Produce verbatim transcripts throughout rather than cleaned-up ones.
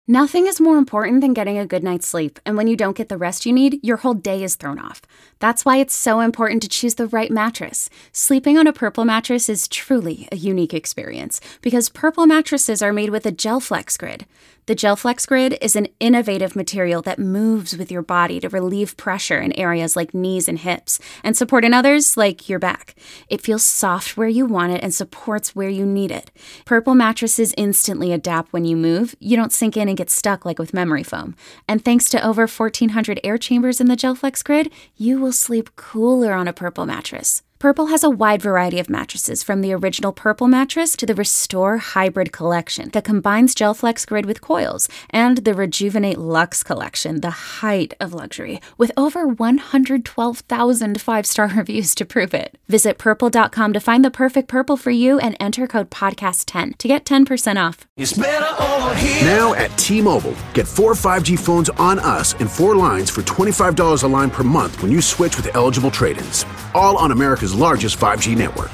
Nothing is more important than getting a good night's sleep, and when you don't get the rest you need, your whole day is thrown off. That's why it's so important to choose the right mattress. Sleeping on a Purple mattress is truly a unique experience, because Purple mattresses are made with a GelFlex Grid. The GelFlex Grid is an innovative material that moves with your body to relieve pressure in areas like knees and hips, and support in others like your back. It feels soft where you want it and supports where you need it. Purple mattresses instantly adapt when you move. You don't sink in and get stuck like with memory foam. And thanks to over fourteen hundred air chambers in the GelFlex Grid, you will sleep cooler on a Purple mattress. Purple has a wide variety of mattresses, from the original Purple mattress to the Restore Hybrid collection that combines GelFlex Grid with coils, and the Rejuvenate Luxe collection, the height of luxury, with over one hundred twelve thousand five-star reviews to prove it. Visit purple dot com to find the perfect Purple for you and enter code podcast ten to get ten percent off. It's better over here. Now at T-Mobile, get four five G phones on us and four lines for twenty-five dollars a line per month when you switch with eligible trade-ins. All on America's largest five G network.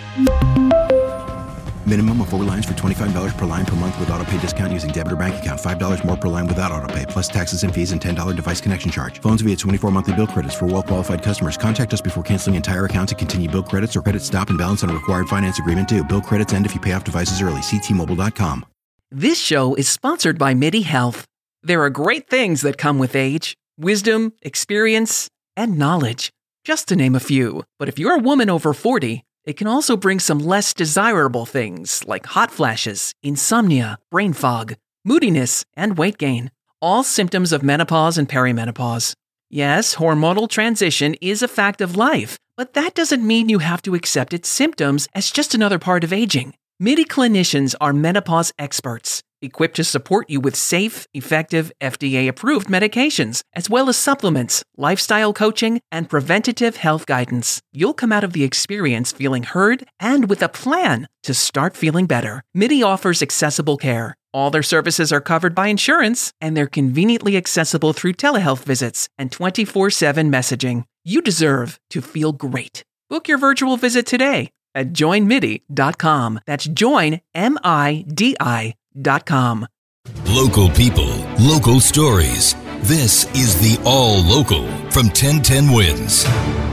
Minimum of four lines for twenty-five dollars per line per month with autopay discount using debit or bank account. five dollars more per line without autopay, plus taxes and fees and ten dollars device connection charge. Phones via twenty-four monthly bill credits for well-qualified customers. Contact us before canceling entire account to continue bill credits or credit stop and balance on a required finance agreement due. Bill credits end if you pay off devices early. See T Mobile dot com. This show is sponsored by MIDI Health. There are great things that come with age: wisdom, experience, and knowledge, just to name a few. But if you're a woman over forty, it can also bring some less desirable things like hot flashes, insomnia, brain fog, moodiness, and weight gain. All symptoms of menopause and perimenopause. Yes, hormonal transition is a fact of life, but that doesn't mean you have to accept its symptoms as just another part of aging. MIDI clinicians are menopause experts, equipped to support you with safe, effective, F D A-approved medications, as well as supplements, lifestyle coaching, and preventative health guidance. You'll come out of the experience feeling heard and with a plan to start feeling better. MIDI offers accessible care. All their services are covered by insurance, and they're conveniently accessible through telehealth visits and twenty-four seven messaging. You deserve to feel great. Book your virtual visit today at join midi dot com. That's join, M I D I dot com. Local people, local stories. This is the All Local from ten ten Wins.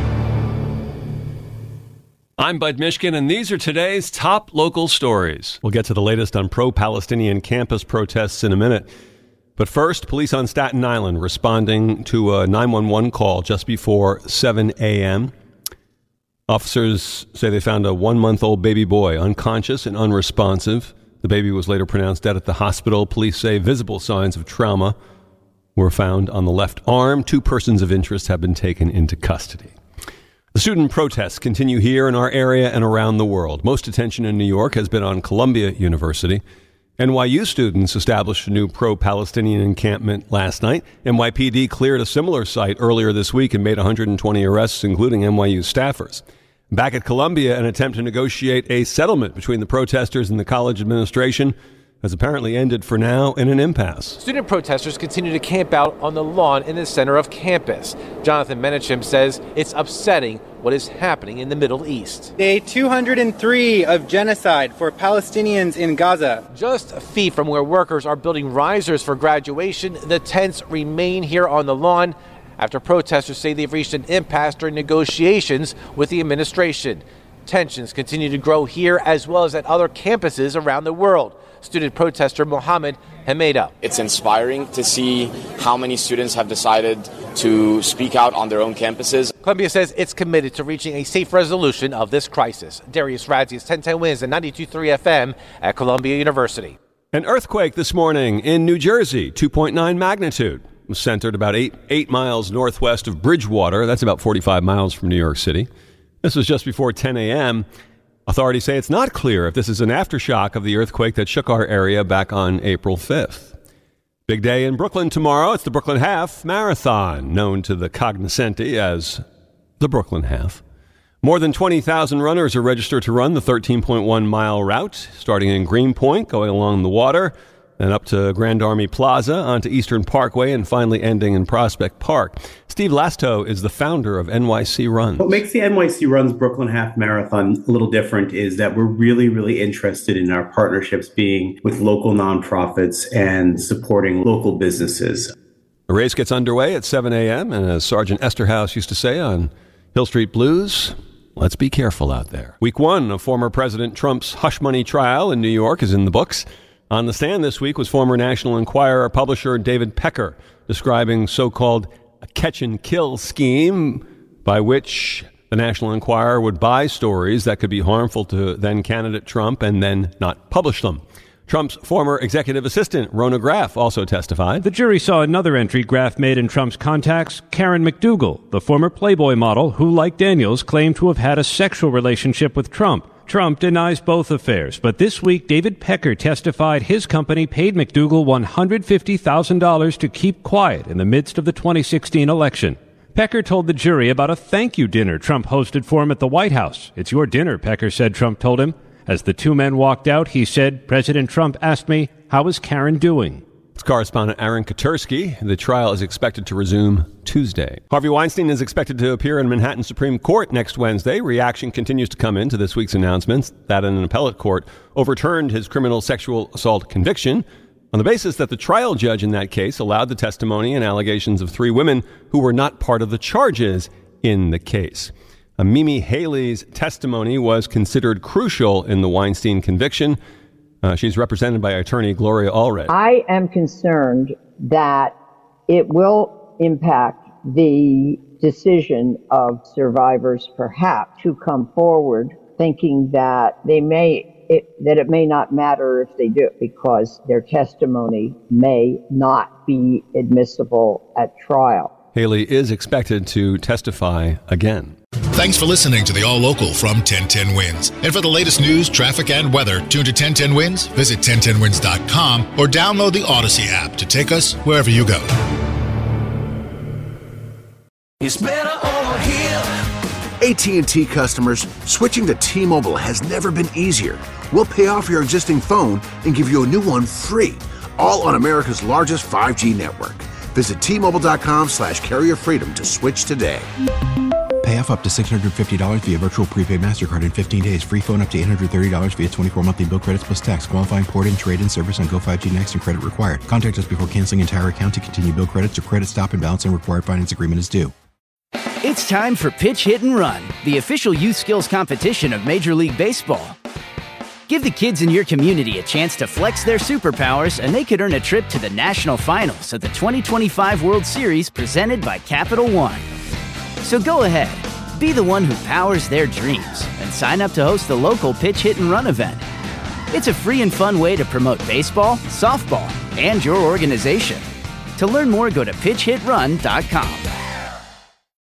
I'm Bud Mishkin, and these are today's top local stories. We'll get to the latest on pro-Palestinian campus protests in a minute. But first, police on Staten Island responding to a nine one one call just before seven a.m. Officers say they found a one-month-old baby boy unconscious and unresponsive. The baby was later pronounced dead at the hospital. Police say visible signs of trauma were found on the left arm. Two persons of interest have been taken into custody. The student protests continue here in our area and around the world. Most attention in New York has been on Columbia University. N Y U students established a new pro-Palestinian encampment last night. N Y P D cleared a similar site earlier this week and made one hundred twenty arrests, including N Y U staffers. Back at Columbia, an attempt to negotiate a settlement between the protesters and the college administration has apparently ended for now in an impasse. Student protesters continue to camp out on the lawn in the center of campus. Jonathan Menachem says it's upsetting what is happening in the Middle East. Day two hundred three of genocide for Palestinians in Gaza. Just feet from where workers are building risers for graduation, the tents remain here on the lawn after protesters say they've reached an impasse during negotiations with the administration. Tensions continue to grow here as well as at other campuses around the world. Student protester Mohammed Hameda. It's inspiring to see how many students have decided to speak out on their own campuses. Columbia says it's committed to reaching a safe resolution of this crisis. Darius Radzius, ten ten Wins, and ninety-two point three F M at Columbia University. An earthquake this morning in New Jersey, two point nine magnitude. Was centered about eight, eight miles northwest of Bridgewater. That's about forty-five miles from New York City. This was just before ten a.m. Authorities say it's not clear if this is an aftershock of the earthquake that shook our area back on April fifth. Big day in Brooklyn tomorrow. It's the Brooklyn Half Marathon, known to the cognoscenti as the Brooklyn Half. More than twenty thousand runners are registered to run the thirteen point one mile route, starting in Greenpoint, going along the water, then up to Grand Army Plaza, onto Eastern Parkway, and finally ending in Prospect Park. Steve Lasto is the founder of N Y C Runs. What makes the N Y C Runs Brooklyn Half Marathon a little different is that we're really, really interested in our partnerships being with local nonprofits and supporting local businesses. The race gets underway at seven a.m., and as Sergeant Esterhaus used to say on Hill Street Blues, let's be careful out there. Week one of former President Trump's hush money trial in New York is in the books. On the stand this week was former National Enquirer publisher David Pecker, describing so-called a catch-and-kill scheme by which the National Enquirer would buy stories that could be harmful to then-candidate Trump and then not publish them. Trump's former executive assistant, Rona Graff, also testified. The jury saw another entry Graff made in Trump's contacts, Karen McDougal, the former Playboy model who, like Daniels, claimed to have had a sexual relationship with Trump. Trump denies both affairs, but this week David Pecker testified his company paid McDougal one hundred fifty thousand dollars to keep quiet in the midst of the twenty sixteen election. Pecker told the jury about a thank you dinner Trump hosted for him at the White House. It's your dinner, Pecker said Trump told him. As the two men walked out, he said, President Trump asked me, how is Karen doing? It's correspondent Aaron Katursky. The trial is expected to resume Tuesday. Harvey Weinstein is expected to appear in Manhattan Supreme Court next Wednesday. Reaction continues to come in to this week's announcements that an appellate court overturned his criminal sexual assault conviction on the basis that the trial judge in that case allowed the testimony and allegations of three women who were not part of the charges in the case. Uh, Mimi Haley's testimony was considered crucial in the Weinstein conviction. Uh, she's represented by attorney Gloria Allred. I am concerned that it will impact the decision of survivors, perhaps, to come forward thinking that they may, it, that it may not matter if they do, because their testimony may not be admissible at trial. Haley is expected to testify again. Thanks for listening to the All Local from ten ten Wins. And for the latest news, traffic, and weather, tune to ten ten Wins, visit ten ten wins dot com, or download the Odyssey app to take us wherever you go. It's better over here. A T and T customers, switching to T-Mobile has never been easier. We'll pay off your existing phone and give you a new one free, all on America's largest five G network. Visit T Mobile dot com slash carrier freedom to switch today. Pay off up to six hundred fifty dollars via virtual prepaid MasterCard in fifteen days. Free phone up to eight hundred thirty dollars via twenty-four monthly bill credits plus tax. Qualifying port-in, trade-in service on Go five G Next and credit required. Contact us before canceling entire account to continue bill credits or credit stop and balance and required finance agreement is due. It's time for Pitch, Hit, and Run, the official youth skills competition of Major League Baseball. Give the kids in your community a chance to flex their superpowers, and they could earn a trip to the national finals of the twenty twenty-five World Series presented by Capital One. So go ahead, be the one who powers their dreams, and sign up to host the local Pitch, Hit, and Run event. It's a free and fun way to promote baseball, softball, and your organization. To learn more, go to pitch hit run dot com.